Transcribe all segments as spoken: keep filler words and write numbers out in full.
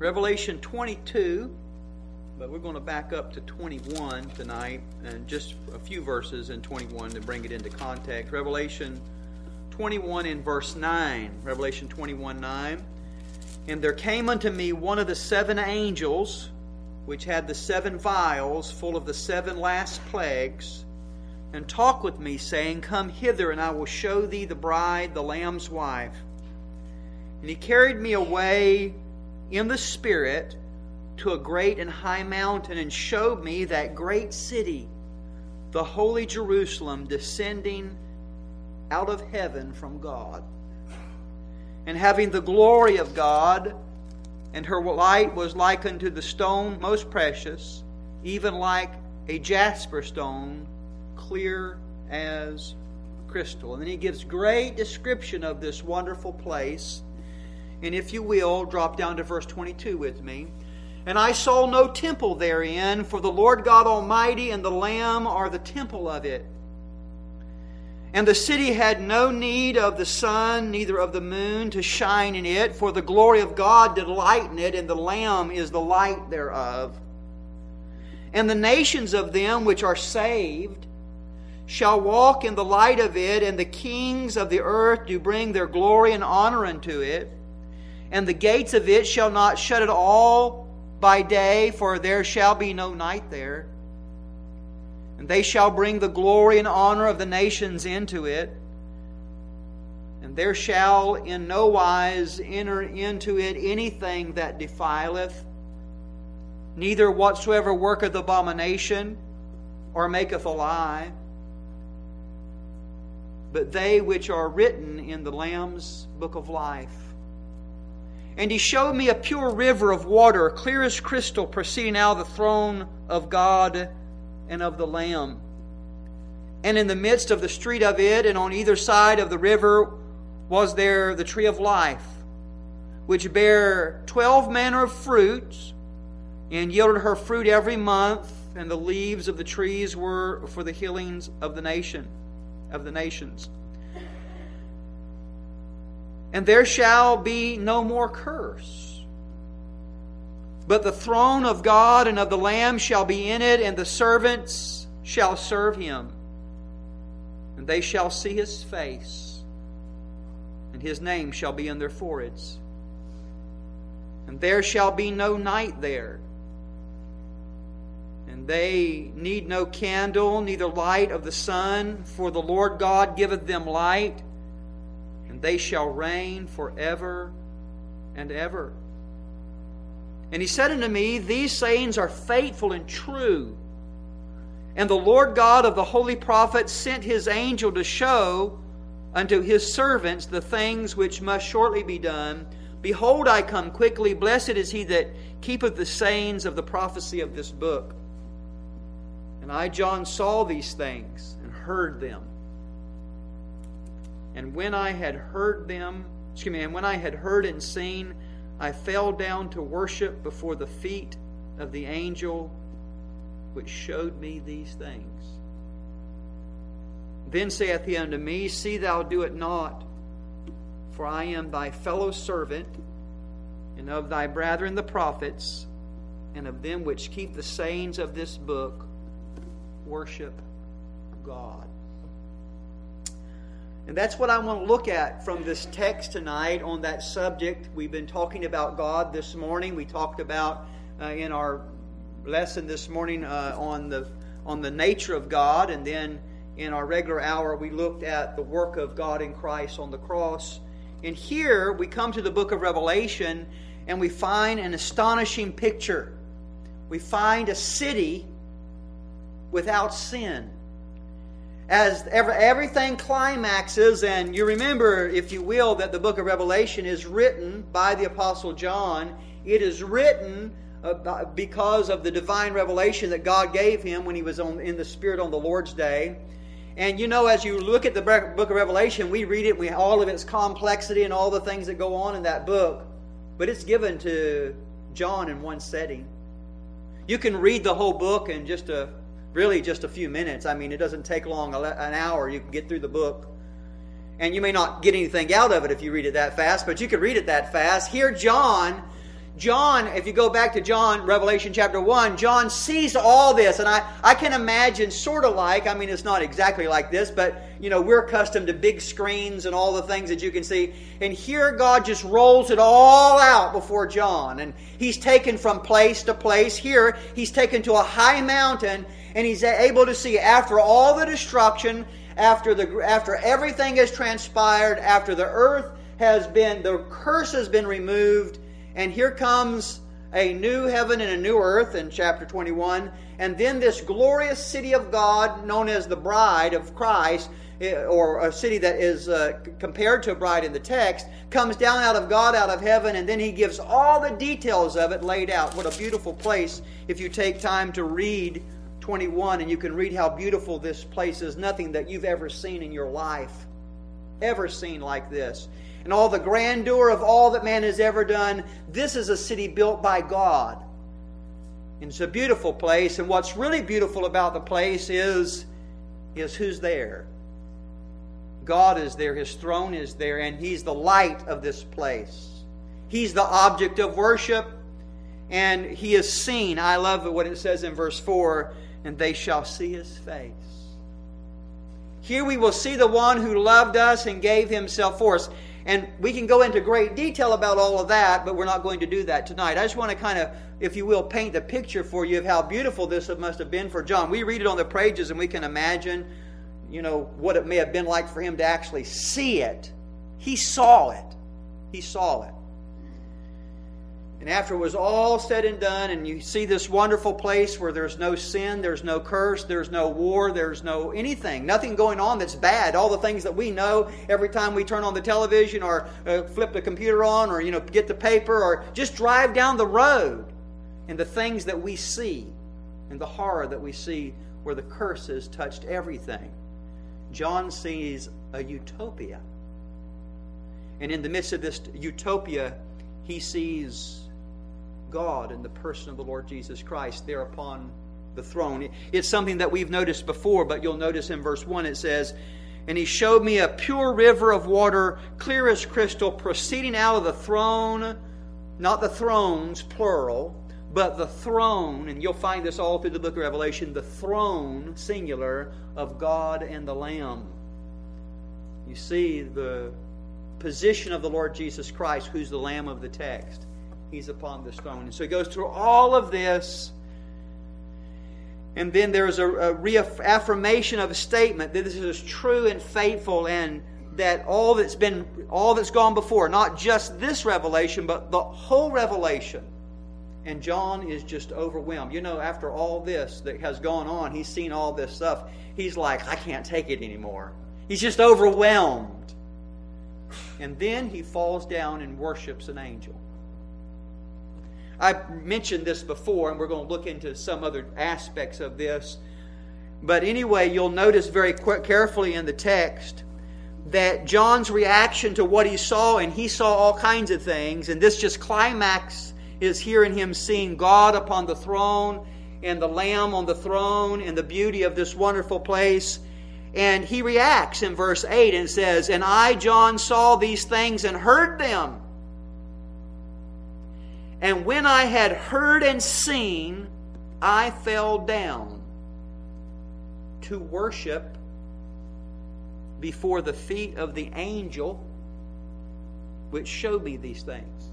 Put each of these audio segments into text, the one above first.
Revelation twenty-two, but we're going to back up to twenty-one tonight, and just a few verses in twenty-one to bring it into context. Revelation twenty-one in verse nine. Revelation twenty-one nine. And there came unto me one of the seven angels, which had the seven vials full of the seven last plagues, and talked with me, saying, Come hither, and I will show thee the bride, the Lamb's wife. And he carried me away in the Spirit to a great and high mountain, and showed me that great city, the holy Jerusalem, descending out of heaven from God, and having the glory of God, and her light was like unto the stone most precious, even like a jasper stone, clear as crystal. And then he gives great description of this wonderful place. And if you will, drop down to verse twenty-two with me. And I saw no temple therein, for the Lord God Almighty and the Lamb are the temple of it. And the city had no need of the sun, neither of the moon to shine in it, for the glory of God did lighten it, and the Lamb is the light thereof. And the nations of them which are saved shall walk in the light of it, and the kings of the earth do bring their glory and honor unto it. And the gates of it shall not shut it all by day, for there shall be no night there. And they shall bring the glory and honor of the nations into it. And there shall in no wise enter into it anything that defileth, neither whatsoever worketh abomination, or maketh a lie, but they which are written in the Lamb's book of life. And he showed me a pure river of water, clear as crystal, proceeding out of the throne of God and of the Lamb. And in the midst of the street of it, and on either side of the river, was there the tree of life, which bare twelve manner of fruits, and yielded her fruit every month, and the leaves of the trees were for the healings of the nation, of the nations. And there shall be no more curse. But the throne of God and of the Lamb shall be in it, and the servants shall serve him. And they shall see his face, and his name shall be in their foreheads. And there shall be no night there. And they need no candle, neither light of the sun, for the Lord God giveth them light, and they shall reign forever and ever. And he said unto me, These sayings are faithful and true. And the Lord God of the holy prophets sent his angel to show unto his servants the things which must shortly be done. Behold, I come quickly. Blessed is he that keepeth the sayings of the prophecy of this book. And I, John, saw these things and heard them. And when I had heard them, excuse me, and when I had heard and seen, I fell down to worship before the feet of the angel which showed me these things. Then saith he unto me, See thou do it not, for I am thy fellow servant, and of thy brethren the prophets, and of them which keep the sayings of this book, worship God. And that's what I want to look at from this text tonight on that subject. We've been talking about God this morning. We talked about uh, in our lesson this morning uh, on the on the nature of God, and then in our regular hour we looked at the work of God in Christ on the cross. And here we come to the book of Revelation, and we find an astonishing picture. We find a city without sin. As every, everything climaxes, and you remember, if you will, that the book of Revelation is written by the Apostle John. It is written uh, because of the divine revelation that God gave him when he was on, in the Spirit on the Lord's Day. And you know, as you look at the book of Revelation, we read it, we all of its complexity and all the things that go on in that book. But it's given to John in one setting. You can read the whole book in just a Really just a few minutes. I mean, it doesn't take long, an hour. You can get through the book. And you may not get anything out of it if you read it that fast, but you can read it that fast. Here John John, if you go back to John, Revelation chapter one, John sees all this, and I, I can imagine sort of like, I mean, it's not exactly like this, but, you know, we're accustomed to big screens and all the things that you can see. And here God just rolls it all out before John. And he's taken from place to place. Here, he's taken to a high mountain, and he's able to see after all the destruction, after the after everything has transpired, after the earth has been, the curse has been removed, and here comes a new heaven and a new earth in chapter twenty-one. And then this glorious city of God, known as the bride of Christ, or a city that is uh, compared to a bride in the text, comes down out of God, out of heaven, and then he gives all the details of it laid out. What a beautiful place if you take time to read twenty-one, and you can read how beautiful this place is. Nothing that you've ever seen in your life, ever seen like this. And all the grandeur of all that man has ever done. This is a city built by God. And it's a beautiful place. And what's really beautiful about the place is, is who's there. God is there. His throne is there. And He's the light of this place. He's the object of worship. And He is seen. I love what it says in verse four. And they shall see His face. Here we will see the one who loved us and gave Himself for us. And we can go into great detail about all of that, but we're not going to do that tonight. I just want to kind of, if you will, paint the picture for you of how beautiful this must have been for John. We read it on the pages and we can imagine, you know, what it may have been like for him to actually see it. He saw it. He saw it. And after it was all said and done, and you see this wonderful place where there's no sin, there's no curse, there's no war, there's no anything, nothing going on that's bad. All the things that we know every time we turn on the television or uh, flip the computer on or, you know, get the paper or just drive down the road. And the things that we see and the horror that we see where the curse has touched everything. John sees a utopia. And in the midst of this utopia, he sees God in the person of the Lord Jesus Christ there upon the throne. It's something that we've noticed before, but you'll notice in verse one it says, and He showed me a pure river of water, clear as crystal, proceeding out of the throne, not the thrones, plural, but the throne, and you'll find this all through the book of Revelation, the throne, singular, of God and the Lamb. You see the position of the Lord Jesus Christ, who's the Lamb of the text. He's upon this throne. And so he goes through all of this. And then there's a, a reaffirmation of a statement that this is true and faithful, and that all that's been, all that's gone before, not just this revelation, but the whole revelation. And John is just overwhelmed. You know, after all this that has gone on, he's seen all this stuff. He's like, I can't take it anymore. He's just overwhelmed. And then he falls down and worships an angel. I mentioned this before, and we're going to look into some other aspects of this. But anyway, you'll notice very quick, carefully in the text that John's reaction to what he saw, and he saw all kinds of things, and this just climax is here in him seeing God upon the throne and the Lamb on the throne and the beauty of this wonderful place. And he reacts in verse eight and says, and I, John, saw these things and heard them. And when I had heard and seen, I fell down to worship before the feet of the angel which showed me these things.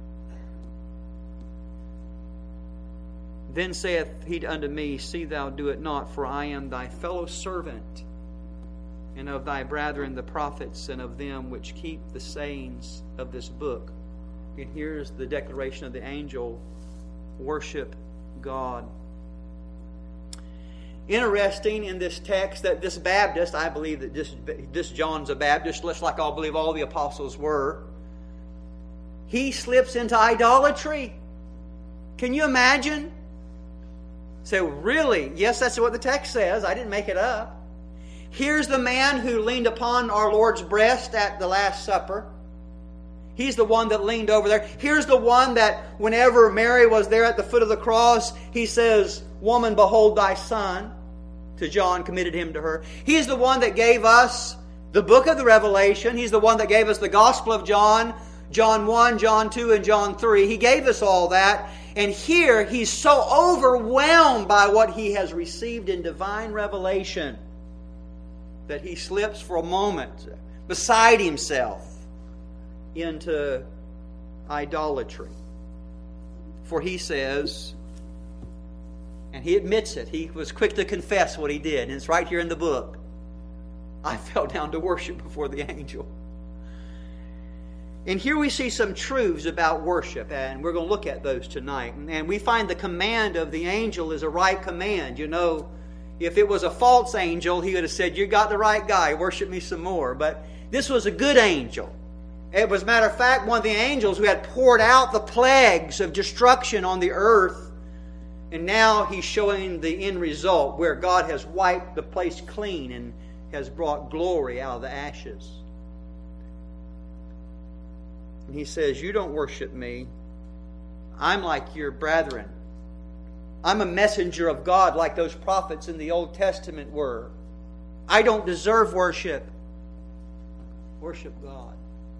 Then saith he unto me, see thou do it not, for I am thy fellow servant, and of thy brethren the prophets, and of them which keep the sayings of this book. And here's the declaration of the angel, worship God. Interesting in this text that this Baptist, I believe that this, this John's a Baptist, just like I believe all the apostles were. He slips into idolatry. Can you imagine? So really, yes, that's what the text says. I didn't make it up. Here's the man who leaned upon our Lord's breast at the Last Supper. He's the one that leaned over there. Here's the one that whenever Mary was there at the foot of the cross, he says, woman, behold thy son. To John, committed him to her. He's the one that gave us the book of the Revelation. He's the one that gave us the Gospel of John. John one, John two, and John three. He gave us all that. And here he's so overwhelmed by what he has received in divine revelation that he slips for a moment beside himself into idolatry. For he says, and he admits it, he was quick to confess what he did, and it's right here in the book. I fell down to worship before the angel. And here we see some truths about worship, and we're going to look at those tonight. And we find the command of the angel is a right command. You know, if it was a false angel, he would have said, "You got the right guy, worship me some more." But this was a good angel. It was, matter of fact, one of the angels who had poured out the plagues of destruction on the earth. And now he's showing the end result, where God has wiped the place clean and has brought glory out of the ashes. And he says, "You don't worship me. I'm like your brethren. I'm a messenger of God like those prophets in the Old Testament were. I don't deserve worship. Worship God."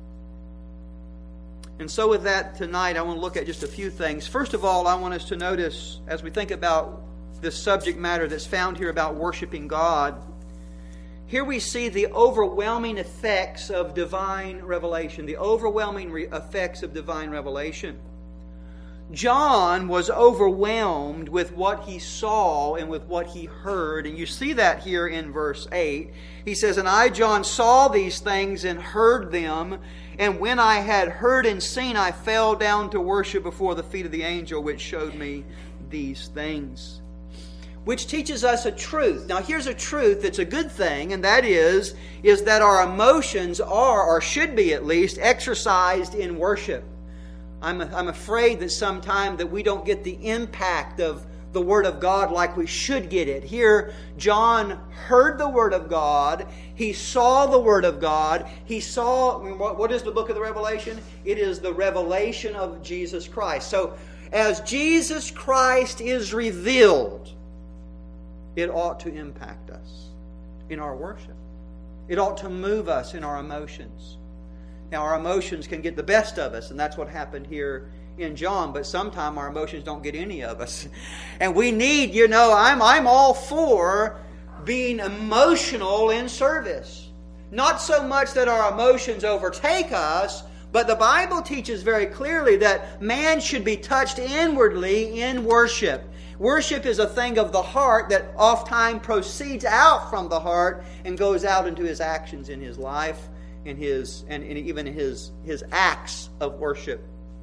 And so with that tonight, I want to look at just a few things. First of all, I want us to notice, as we think about this subject matter that's found here about worshiping God, here we see the overwhelming effects of divine revelation. The overwhelming re- effects of divine revelation. John was overwhelmed with what he saw and with what he heard. And you see that here in verse eight. He says, "And I, John, saw these things and heard them. And when I had heard and seen, I fell down to worship before the feet of the angel which showed me these things." Which teaches us a truth. Now here's a truth that's a good thing, and that is, is that our emotions are, or should be at least, exercised in worship. I'm, I'm afraid that sometimes that we don't get the impact of the Word of God like we should get it. Here, John heard the Word of God. He saw the Word of God. He saw, what is the book of the Revelation? It is the revelation of Jesus Christ. So, as Jesus Christ is revealed, it ought to impact us in our worship. It ought to move us in our emotions. Now, our emotions can get the best of us, and that's what happened here in John, but sometimes our emotions don't get any of us. And we need, you know, I'm, I'm all for being emotional in service. Not so much that our emotions overtake us, but the Bible teaches very clearly that man should be touched inwardly in worship. Worship is a thing of the heart that oftentimes proceeds out from the heart and goes out into his actions in his life, in his and in even his his acts of worship.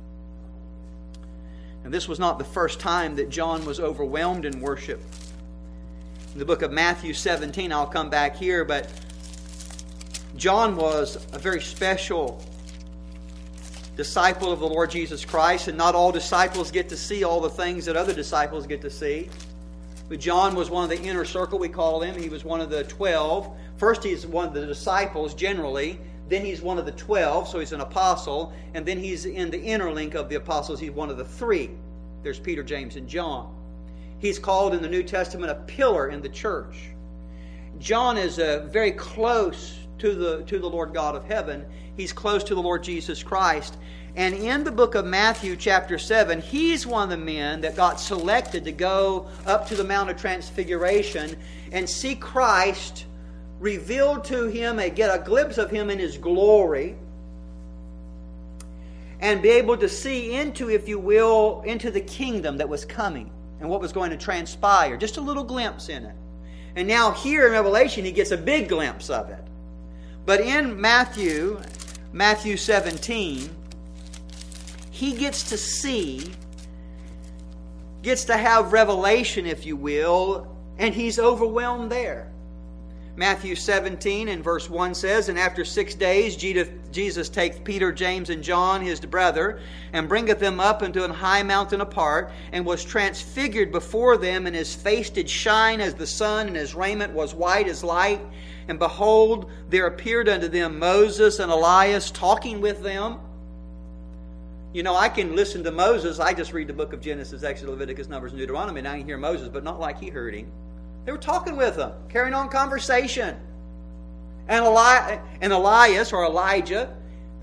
And this was not the first time that John was overwhelmed in worship. In the book of Matthew seventeen, I'll come back here, but John was a very special disciple of the Lord Jesus Christ, and not all disciples get to see all the things that other disciples get to see. But John was one of the inner circle, we call him. He was one of the twelve. First, he's one of the disciples generally. Then he's one of the twelve, so he's an apostle. And then he's in the inner link of the apostles. He's one of the three. There's Peter, James, and John. He's called in the New Testament a pillar in the church. John is uh, very close to the, to the Lord God of heaven. He's close to the Lord Jesus Christ. And in the book of Matthew chapter seven, he's one of the men that got selected to go up to the Mount of Transfiguration and see Christ revealed to him, and get a glimpse of him in his glory, and be able to see into, if you will, into the kingdom that was coming and what was going to transpire. Just a little glimpse in it. And now here in Revelation, he gets a big glimpse of it. But in Matthew, Matthew seventeen, he gets to see, gets to have revelation, if you will, and he's overwhelmed there. Matthew seventeen and verse one says, "And after six days Jesus taketh Peter, James, and John, his brother, and bringeth them up into an high mountain apart, and was transfigured before them, and his face did shine as the sun, and his raiment was white as light. And behold, there appeared unto them Moses and Elias talking with them." You know, I can listen to Moses. I just read the book of Genesis, Exodus, Leviticus, Numbers, and Deuteronomy, and I can hear Moses, but not like he heard him. They were talking with him, carrying on conversation. And, Eli- and Elias, or Elijah,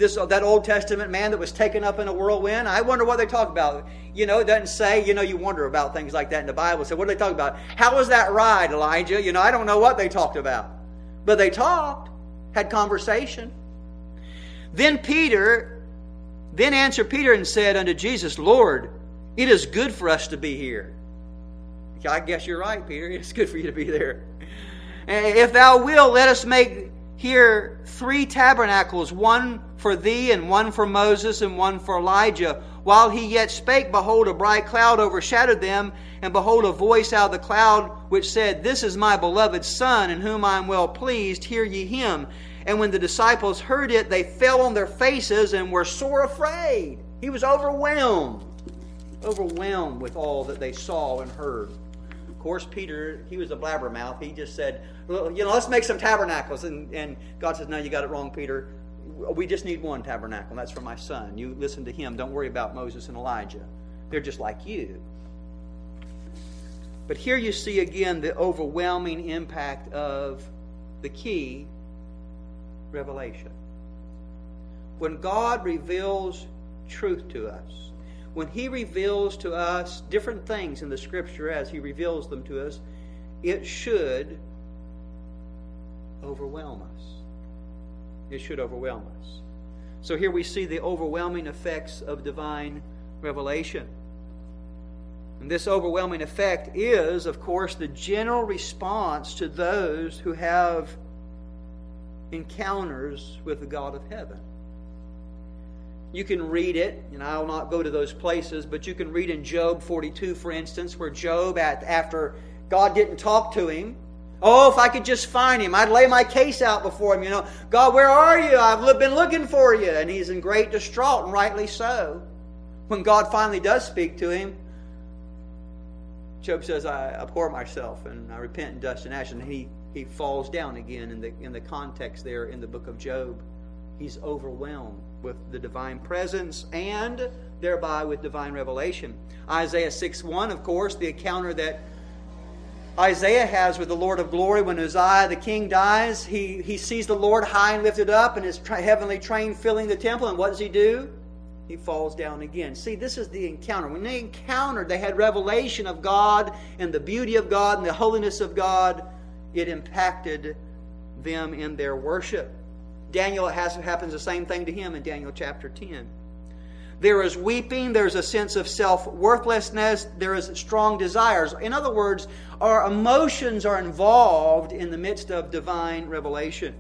this that Old Testament man that was taken up in a whirlwind? I wonder what they talk about. You know, it doesn't say, you know, you wonder about things like that in the Bible. So what do they talk about? How was that ride, Elijah? You know, I don't know what they talked about. But they talked, had conversation. Then Peter, then answered Peter and said unto Jesus, Lord, it is good for us to be here. I guess you're right, Peter. It's good for you to be there. If thou wilt, let us make here three tabernacles, one for thee, and one for Moses, and one for Elijah. While he yet spake, behold, a bright cloud overshadowed them, and behold, a voice out of the cloud, which said, This is my beloved Son, in whom I am well pleased. Hear ye him. And when the disciples heard it, they fell on their faces and were sore afraid. He was overwhelmed. Overwhelmed with all that they saw and heard. Of course, Peter, he was a blabbermouth. He just said, well, you know, let's make some tabernacles. And, and God says, no, you got it wrong, Peter. We just need one tabernacle, and that's for my son. You listen to him. Don't worry about Moses and Elijah. They're just like you. But here you see again the overwhelming impact of the key, revelation. When God reveals truth to us, when He reveals to us different things in the Scripture as He reveals them to us, it should overwhelm us. It should overwhelm us. So here we see the overwhelming effects of divine revelation. And this overwhelming effect is, of course, the general response to those who have encounters with the God of heaven. You can read it, and I'll not go to those places, but you can read in Job forty-two, for instance, where Job, after God didn't talk to him, oh, if I could just find him, I'd lay my case out before him. You know, God, where are you? I've been looking for you. And he's in great distraught, and rightly so. When God finally does speak to him, Job says, I abhor myself, and I repent in dust and ashes. And he, he falls down again in the, in the context there in the book of Job. He's overwhelmed with the divine presence and thereby with divine revelation. Isaiah six one, of course, the encounter that Isaiah has with the Lord of glory when Uzziah the king dies. He, he sees the Lord high and lifted up and his tra- heavenly train filling the temple. And what does he do? He falls down again. See, this is the encounter. When they encountered, they had revelation of God and the beauty of God and the holiness of God. It impacted them in their worship. Daniel, it has, happens the same thing to him in Daniel chapter ten. There is weeping, there's a sense of self-worthlessness, there is strong desires. In other words, our emotions are involved in the midst of divine revelation.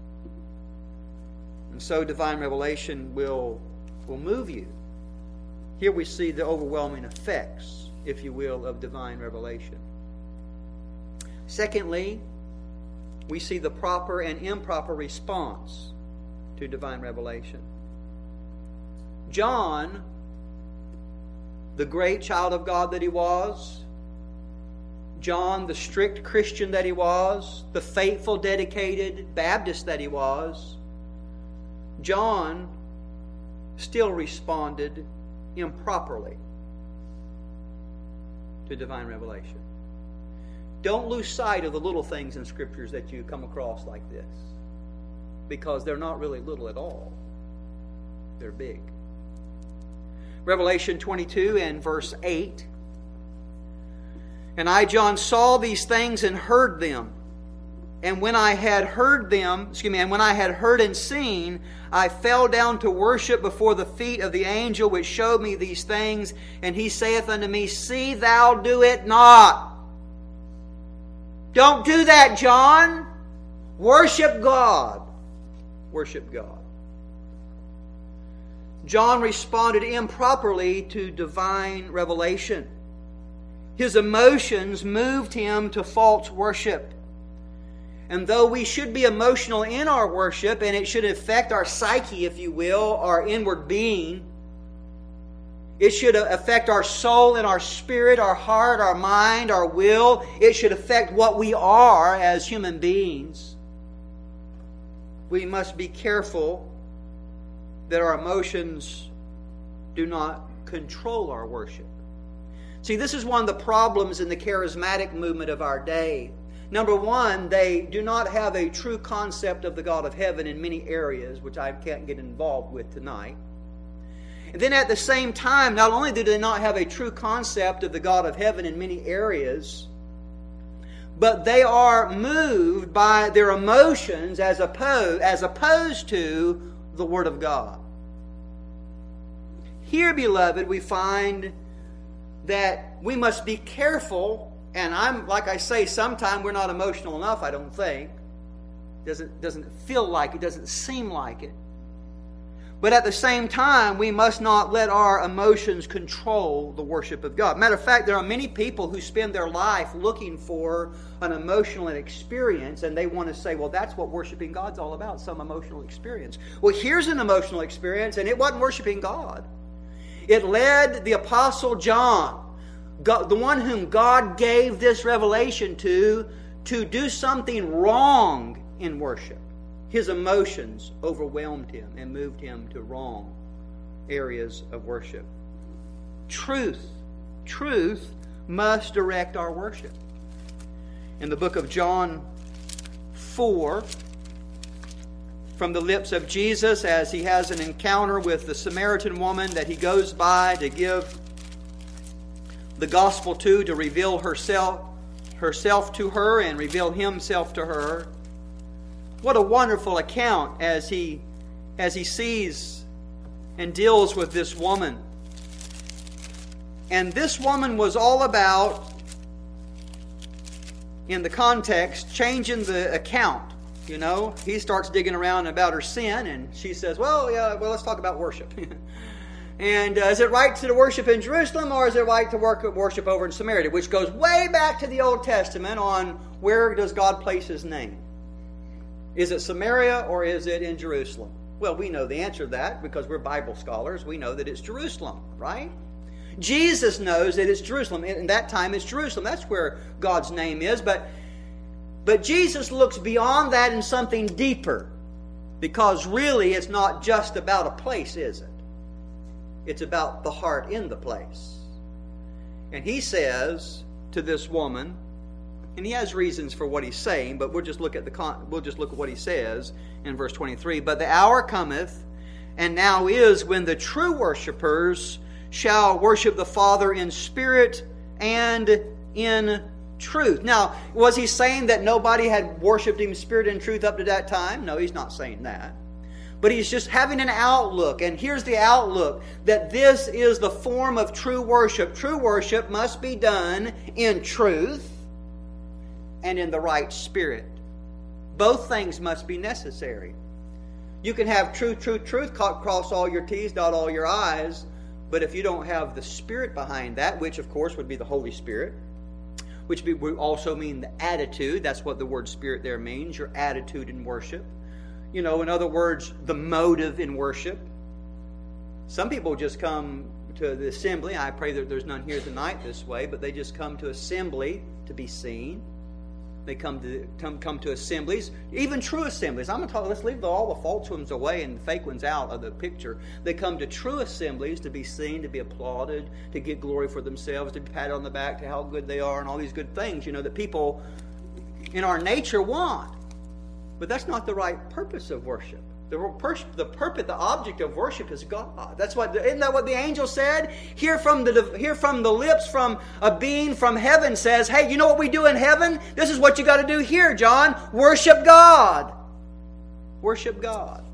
And so divine revelation will, will move you. Here we see the overwhelming effects, if you will, of divine revelation. Secondly, we see the proper and improper response to divine revelation. John, the great child of God that he was, John, the strict Christian that he was, the faithful, dedicated Baptist that he was, John still responded improperly to divine revelation. Don't lose sight of the little things in Scriptures that you come across like this, because they're not really little at all. They're big. Revelation twenty-two and verse eight. And I, John, saw these things and heard them. And when I had heard them, excuse me, and when I had heard and seen, I fell down to worship before the feet of the angel which showed me these things. And he saith unto me, See thou do it not. Don't do that, John. Worship God. Worship God. John responded improperly to divine revelation. His emotions moved him to false worship. And though we should be emotional in our worship, and it should affect our psyche, if you will, our inward being, it should affect our soul and our spirit, our heart, our mind, our will. It should affect what we are as human beings. We must be careful that our emotions do not control our worship. See, this is one of the problems in the charismatic movement of our day. Number one, they do not have a true concept of the God of heaven in many areas, which I can't get involved with tonight. And then at the same time, not only do they not have a true concept of the God of heaven in many areas, but they are moved by their emotions as opposed, as opposed to the Word of God. Here, beloved, we find that we must be careful, and I'm like I say, sometimes we're not emotional enough, I don't think. Doesn't, doesn't feel like it, doesn't seem like it. But at the same time, we must not let our emotions control the worship of God. Matter of fact, there are many people who spend their life looking for an emotional experience, and they want to say, well, that's what worshiping God's all about, some emotional experience. Well, here's an emotional experience, and it wasn't worshiping God. It led the Apostle John, God, the one whom God gave this revelation to, to do something wrong in worship. His emotions overwhelmed him and moved him to wrong areas of worship. Truth, truth must direct our worship. In the book of John four, from the lips of Jesus, as he has an encounter with the Samaritan woman that he goes by to give the gospel to, to reveal herself, herself to her and reveal himself to her. What a wonderful account as he, as he sees and deals with this woman. And this woman was all about, in the context, changing the account. You know, he starts digging around about her sin, and she says, well, yeah, well, let's talk about worship. And uh, is it right to worship in Jerusalem, or is it right to work, worship over in Samaria? Which goes way back to the Old Testament on where does God place His name. Is it Samaria or is it in Jerusalem? Well, we know the answer to that because we're Bible scholars. We know that it's Jerusalem, right? Jesus knows that it's Jerusalem. In that time, it's Jerusalem. That's where God's name is. But, but Jesus looks beyond that in something deeper, because really it's not just about a place, is it? It's about the heart in the place. And He says to this woman, and He has reasons for what He's saying, but we'll just look at the con- we'll just look at what He says in verse twenty-three. But the hour cometh, and now is, when the true worshipers shall worship the Father in spirit and in truth. Now, was He saying that nobody had worshipped Him in spirit and truth up to that time? No, He's not saying that. But He's just having an outlook, and here's the outlook, that this is the form of true worship. True worship must be done in truth and in the right spirit. Both things must be necessary. You can have truth, truth, truth, cross all your T's, dot all your I's, but if you don't have the Spirit behind that, which of course would be the Holy Spirit, which would also mean the attitude, that's what the word Spirit there means, your attitude in worship. You know, in other words, the motive in worship. Some people just come to the assembly. I pray that there's none here tonight this way, but they just come to assembly to be seen. They come to come, come to assemblies, even true assemblies. I'm going to talk, let's leave the, all the false ones away and the fake ones out of the picture. They come to true assemblies to be seen, to be applauded, to get glory for themselves, to be patted on the back to how good they are, and all these good things, you know, that people in our nature want. But that's not the right purpose of worship. The, pur- the purpose, the object of worship is God. That's what, isn't that what the angel said? Hear from the hear from the lips from a being from heaven says, hey, you know what we do in heaven? This is what you got to do here, John. Worship God. Worship God.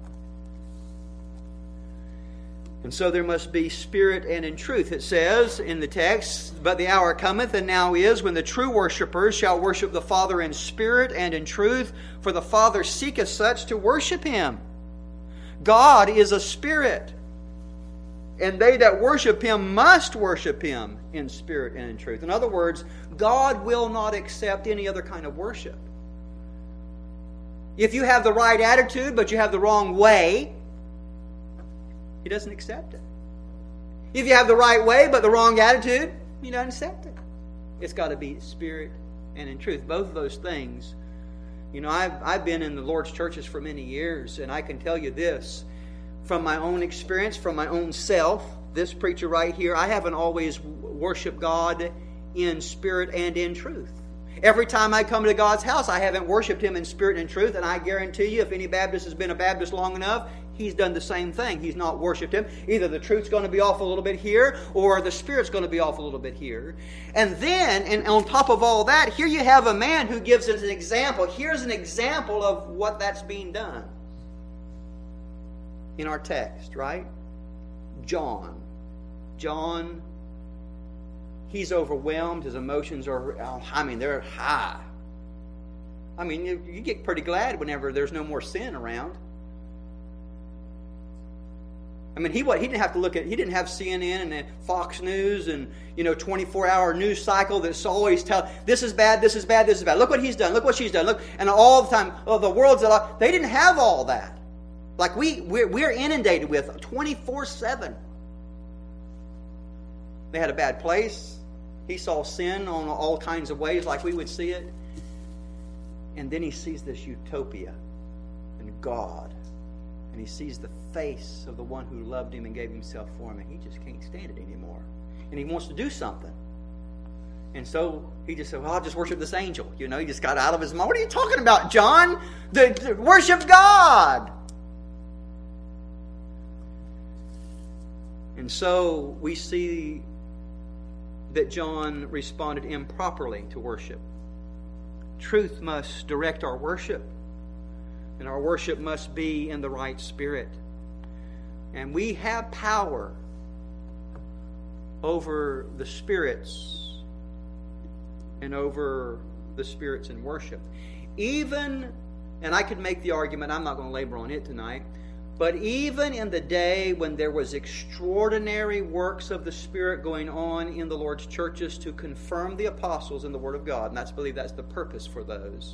And so there must be spirit and in truth. It says in the text, but the hour cometh, and now is, when the true worshipers shall worship the Father in spirit and in truth, for the Father seeketh such to worship Him. God is a spirit, and they that worship Him must worship Him in spirit and in truth. In other words, God will not accept any other kind of worship. If you have the right attitude, but you have the wrong way, He doesn't accept it. If you have the right way, but the wrong attitude, He doesn't accept it. It's got to be spirit and in truth. Both of those things. You know, I've, I've been in the Lord's churches for many years, and I can tell you this, from my own experience, from my own self, this preacher right here, I haven't always worshiped God in spirit and in truth. Every time I come to God's house, I haven't worshiped Him in spirit and in truth, and I guarantee you, if any Baptist has been a Baptist long enough, he's done the same thing. He's not worshiped Him. Either the truth's going to be off a little bit here, or the spirit's going to be off a little bit here. And then, and on top of all that, here you have a man who gives us an example. Here's an example of what that's being done in our text, right? John. John, he's overwhelmed. His emotions are, I mean, they're high. I mean, you, you get pretty glad whenever there's no more sin around. I mean, he what he didn't have to look at. He didn't have C N N and Fox News and you know twenty-four hour news cycle that's always tell this is bad, this is bad, this is bad. Look what he's done. Look what she's done. Look, and all the time, oh, the world's a lot. They didn't have all that. Like we we're, we're inundated with twenty-four seven. They had a bad place. He saw sin on all kinds of ways, like we would see it, and then he sees this utopia and God. And he sees the face of the one who loved him and gave himself for him, and he just can't stand it anymore. And he wants to do something. And so he just said, well, I'll just worship this angel. You know, he just got out of his mind. What are you talking about, John? The, the, worship God. And so we see that John responded improperly to worship. Truth must direct our worship. And our worship must be in the right spirit. And we have power over the spirits and over the spirits in worship. Even, and I could make the argument, I'm not going to labor on it tonight, but even in the day when there was extraordinary works of the Spirit going on in the Lord's churches to confirm the apostles in the Word of God, and that's, I believe that's the purpose for those.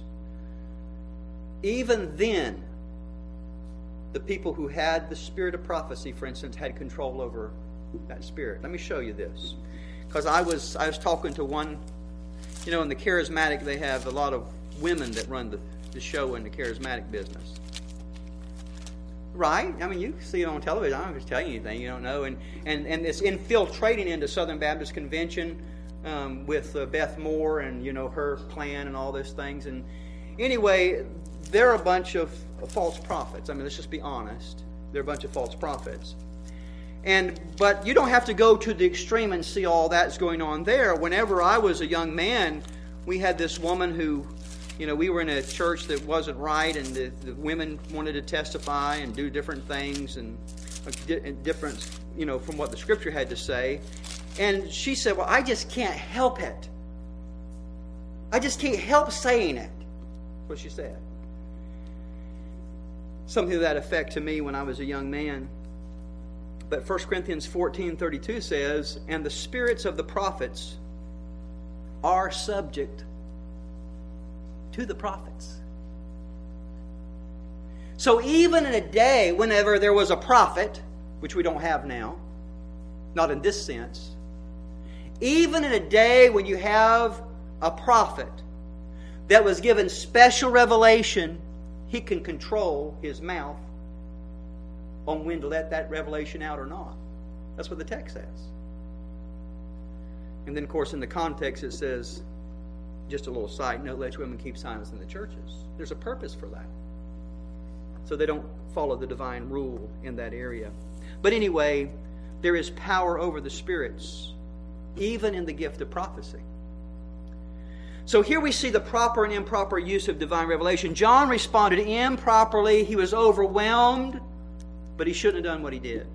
Even then, the people who had the spirit of prophecy, for instance, had control over that spirit. Let me show you this. Because I was I was talking to one, you know, in the charismatic, they have a lot of women that run the, the show in the charismatic business. Right? I mean, you see it on television. I'm not just telling you anything you don't know. And, and, and it's infiltrating into Southern Baptist Convention um, with uh, Beth Moore and, you know, her plan and all those things. And anyway, they're a bunch of false prophets. I mean, let's just be honest. They're a bunch of false prophets. And but you don't have to go to the extreme and see all that's going on there. Whenever I was a young man, we had this woman who, you know, we were in a church that wasn't right, and the, the women wanted to testify and do different things and different, you know, from what the Scripture had to say. And she said, well, I just can't help it. I just can't help saying it. That's what she said. Something to that effect to me when I was a young man. But First Corinthians fourteen thirty-two says, and the spirits of the prophets are subject to the prophets. So even in a day whenever there was a prophet, which we don't have now, not in this sense, even in a day when you have a prophet that was given special revelation, he can control his mouth on when to let that revelation out or not. That's what the text says. And then, of course, in the context it says, just a little side note, let women keep silence in the churches. There's a purpose for that. So they don't follow the divine rule in that area. But anyway, there is power over the spirits, even in the gift of prophecy. So here we see the proper and improper use of divine revelation. John responded improperly. He was overwhelmed, but he shouldn't have done what he did.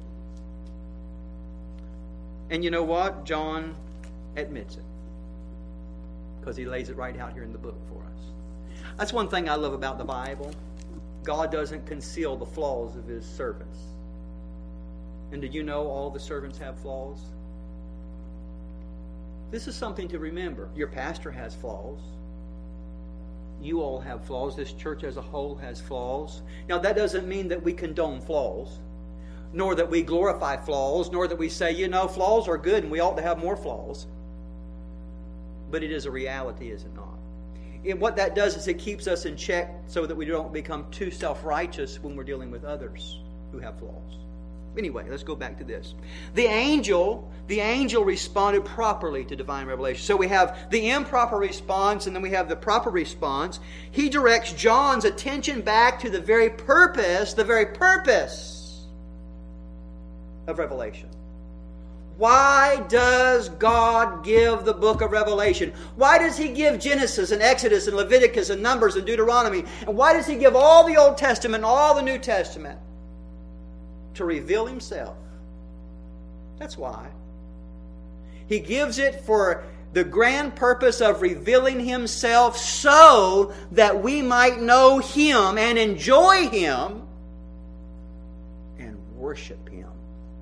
And you know what? John admits it, because he lays it right out here in the book for us. That's one thing I love about the Bible. God doesn't conceal the flaws of His servants. And do you know all the servants have flaws? This is something to remember. Your pastor has flaws. You all have flaws. This church as a whole has flaws. Now, that doesn't mean that we condone flaws, nor that we glorify flaws, nor that we say, you know, flaws are good and we ought to have more flaws. But it is a reality, is it not? And what that does is it keeps us in check so that we don't become too self-righteous when we're dealing with others who have flaws. Anyway, let's go back to this. The angel the angel responded properly to divine revelation. So we have the improper response and then we have the proper response. He directs John's attention back to the very purpose, the very purpose of Revelation. Why does God give the book of Revelation? Why does He give Genesis and Exodus and Leviticus and Numbers and Deuteronomy? And why does He give all the Old Testament and all the New Testament? To reveal Himself. That's why. He gives it for the grand purpose of revealing Himself so that we might know Him and enjoy Him and worship Him.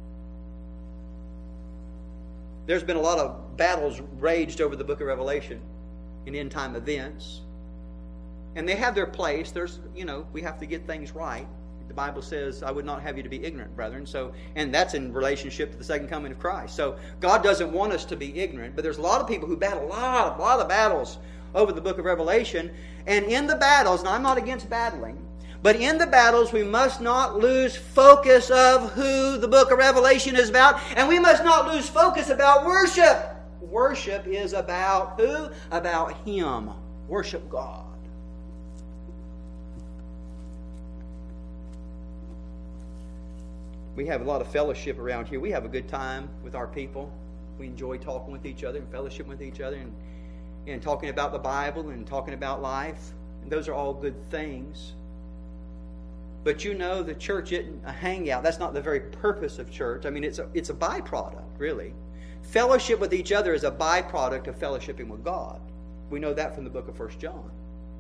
There's been a lot of battles raged over the book of Revelation in end time events. And they have their place. There's, you know, we have to get things right. The Bible says, I would not have you to be ignorant, brethren. So, and that's in relationship to the second coming of Christ. So God doesn't want us to be ignorant, but there's a lot of people who battle a lot, a lot of battles over the book of Revelation. And in the battles, and I'm not against battling, but in the battles we must not lose focus of who the book of Revelation is about, and we must not lose focus about worship. Worship is about who? About Him. Worship God. We have a lot of fellowship around here. We have a good time with our people. We enjoy talking with each other and fellowship with each other and, and talking about the Bible and talking about life. And those are all good things. But you know the church isn't a hangout. That's not the very purpose of church. I mean, it's a, it's a byproduct, really. Fellowship with each other is a byproduct of fellowshipping with God. We know that from the book of First John.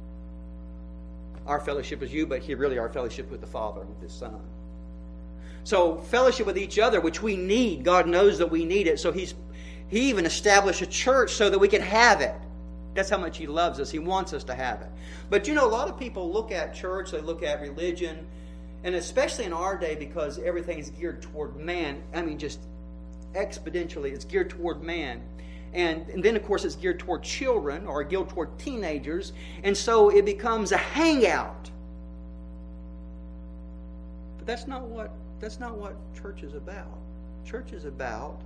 Our fellowship is you, but here really our fellowship with the Father and with His Son. So fellowship with each other, which we need. God knows that we need it. So He's He even established a church so that we can have it. That's how much He loves us. He wants us to have it. But you know, a lot of people look at church, they look at religion, and especially in our day because everything is geared toward man. I mean, just exponentially, it's geared toward man. And, and then, of course, it's geared toward children or geared toward teenagers. And so it becomes a hangout. But that's not what That's not what church is about. Church is about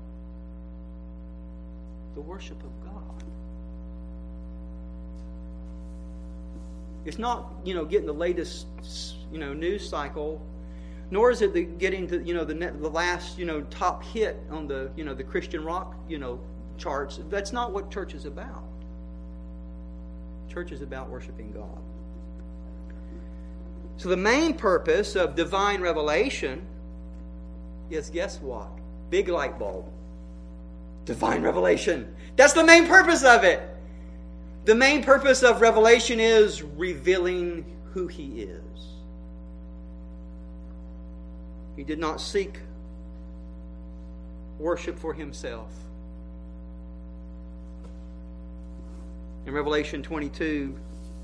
the worship of God. It's not, you know, getting the latest, you know, news cycle, nor is it the getting to, you know, the the last, you know, top hit on the, you know, the Christian rock, you know, charts. That's not what church is about. Church is about worshiping God. So the main purpose of divine revelation is, guess what? Big light bulb. Divine revelation. That's the main purpose of it. The main purpose of revelation is revealing who He is. He did not seek worship for Himself. In Revelation twenty-two,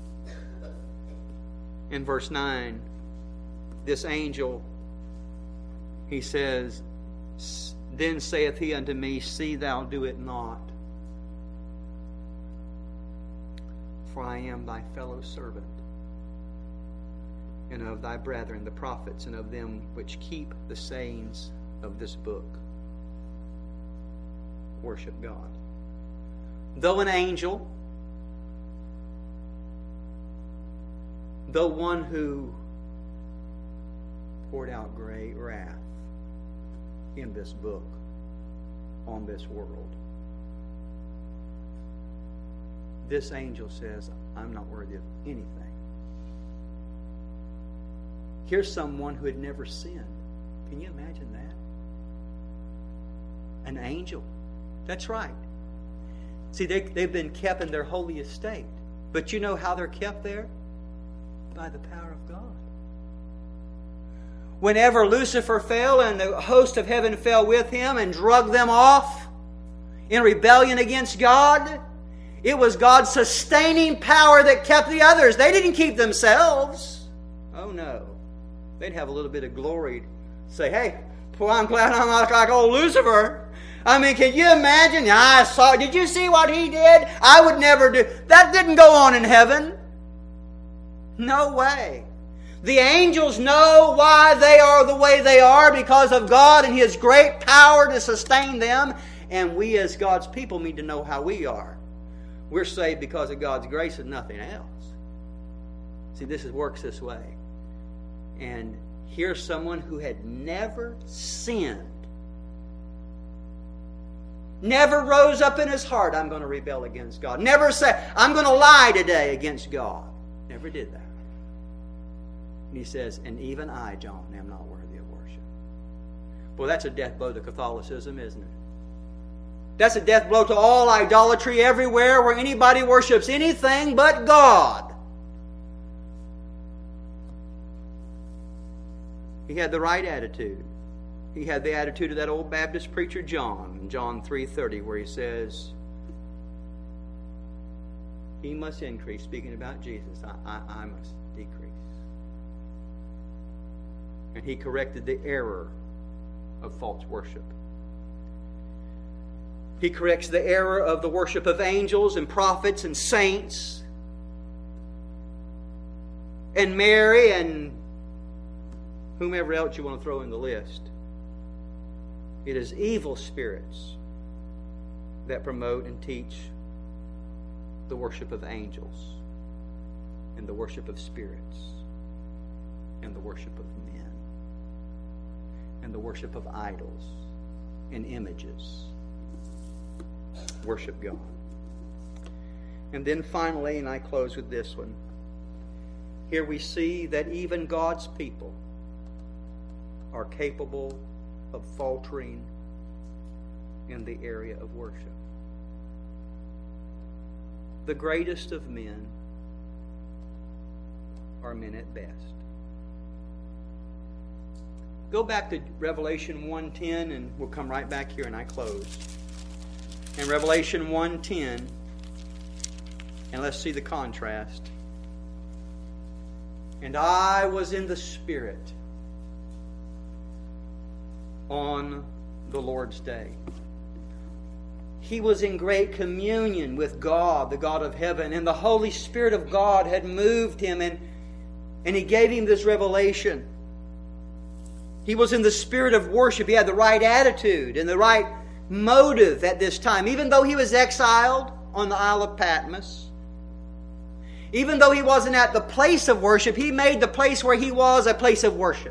in verse nine, this angel, he says, Then saith he unto me, See thou do it not, for I am thy fellow servant, and of thy brethren the prophets, and of them which keep the sayings of this book. Worship God. Though an angel, though one who poured out great wrath in this book on this world, this angel says, I'm not worthy of anything. Here's someone who had never sinned. Can you imagine that? An angel. That's right. See, they, they've been kept in their holy estate. But you know how they're kept there? By the power of God. Whenever Lucifer fell and the host of heaven fell with him and drug them off in rebellion against God, it was God's sustaining power that kept the others. They didn't keep themselves. Oh no. They'd have a little bit of glory. Say, hey, boy, I'm glad I'm not like old Lucifer. I mean, can you imagine? I saw, did you see what he did? I would never do. That didn't go on in heaven. No way. The angels know why they are the way they are, because of God and His great power to sustain them. And we as God's people need to know how we are. We're saved because of God's grace and nothing else. See, this is, works this way. And here's someone who had never sinned. Never rose up in his heart, I'm going to rebel against God. Never said, I'm going to lie today against God. Never did that. And he says, and even I, John, am not worthy of worship. Well, that's a death blow to Catholicism, isn't it? That's a death blow to all idolatry everywhere where anybody worships anything but God. He had the right attitude. He had the attitude of that old Baptist preacher John, in John three thirty, where he says, He must increase, speaking about Jesus, I, I, I must decrease. And he corrected the error of false worship. He corrects the error of the worship of angels and prophets and saints and Mary and whomever else you want to throw in the list. It is evil spirits that promote and teach the worship of angels and the worship of spirits and the worship of men and the worship of idols and images. Worship God. And then finally, and I close with this one, here we see that even God's people are capable of faltering in the area of worship. The greatest of men are men at best. Go back to Revelation one ten, and we'll come right back here and I close. In Revelation one ten, and let's see the contrast. And I was in the Spirit on the Lord's day. He was in great communion with God, the God of heaven, and the Holy Spirit of God had moved him, and, and He gave him this revelation. He was in the spirit of worship. He had the right attitude and the right motive at this time. Even though he was exiled on the Isle of Patmos, even though he wasn't at the place of worship, he made the place where he was a place of worship.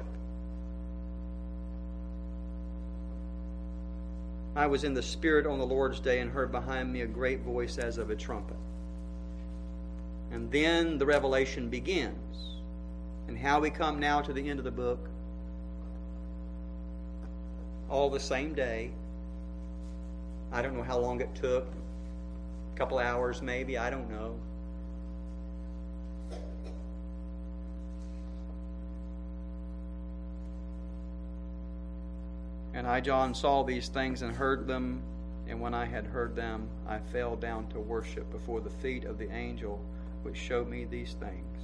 I was in the Spirit on the Lord's day and heard behind me a great voice as of a trumpet. And then the revelation begins. And how we come now to the end of the book, all the same day. I don't know how long it took. A couple hours maybe, I don't know. And I, John, saw these things and heard them, and when I had heard them, I fell down to worship before the feet of the angel which showed me these things.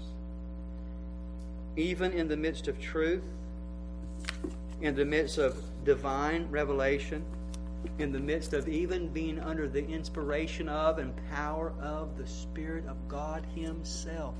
Even in the midst of truth, in the midst of divine revelation, in the midst of even being under the inspiration of and power of the Spirit of God Himself,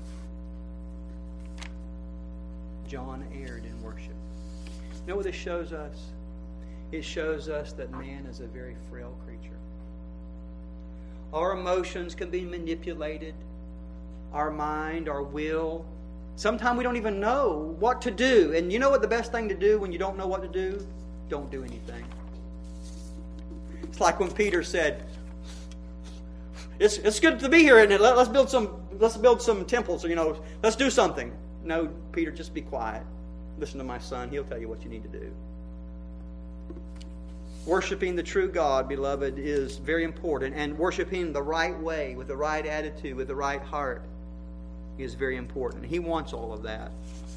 John erred in worship. You know what this shows us? It shows us that man is a very frail creature. Our emotions can be manipulated. Our mind, our will. Sometimes we don't even know what to do. And you know what the best thing to do when you don't know what to do? Don't do anything. It's like when Peter said, It's it's good to be here, isn't it? Let, let's build some let's build some temples, or you know, let's do something. No, Peter, just be quiet. Listen to my son, he'll tell you what you need to do. Worshiping the true God, beloved, is very important. And worshiping the right way, with the right attitude, with the right heart, is very important. He wants all of that.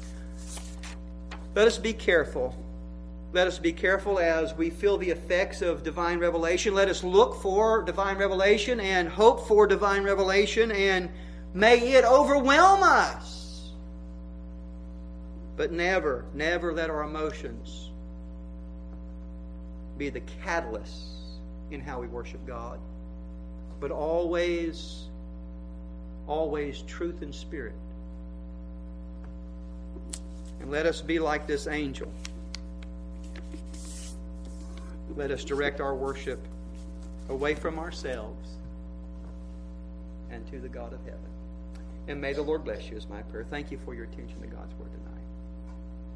Let us be careful. Let us be careful as we feel the effects of divine revelation. Let us look for divine revelation and hope for divine revelation, and may it overwhelm us. But never, never let our emotions be the catalyst in how we worship God. But always, always truth and spirit. And let us be like this angel. Let us direct our worship away from ourselves and to the God of heaven. And may the Lord bless you is my prayer. Thank you for your attention to God's Word.